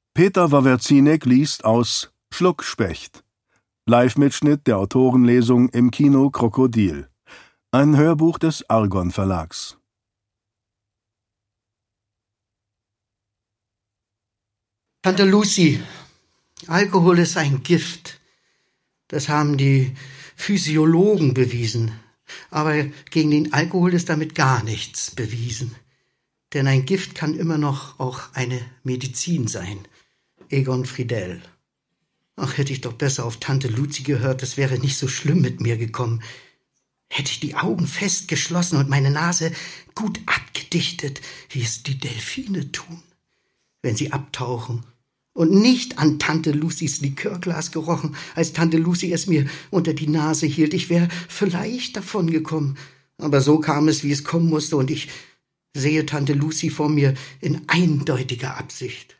Peter Wawrzynek liest aus Schluckspecht. Live-Mitschnitt der Autorenlesung im Kino Krokodil. Ein Hörbuch des Argon Verlags. Tante Lucy, Alkohol ist ein Gift. Das haben die Physiologen bewiesen. Aber gegen den Alkohol ist damit gar nichts bewiesen. Denn ein Gift kann immer noch auch eine Medizin sein. Egon Friedel. Ach, hätte ich doch besser auf Tante Lucy gehört, es wäre nicht so schlimm mit mir gekommen. Hätte ich die Augen fest geschlossen und meine Nase gut abgedichtet, wie es die Delfine tun, wenn sie abtauchen, und nicht an Tante Lucys Likörglas gerochen, als Tante Lucy es mir unter die Nase hielt. Ich wäre vielleicht davon gekommen. Aber so kam es, wie es kommen musste, und ich sehe Tante Lucy vor mir in eindeutiger Absicht.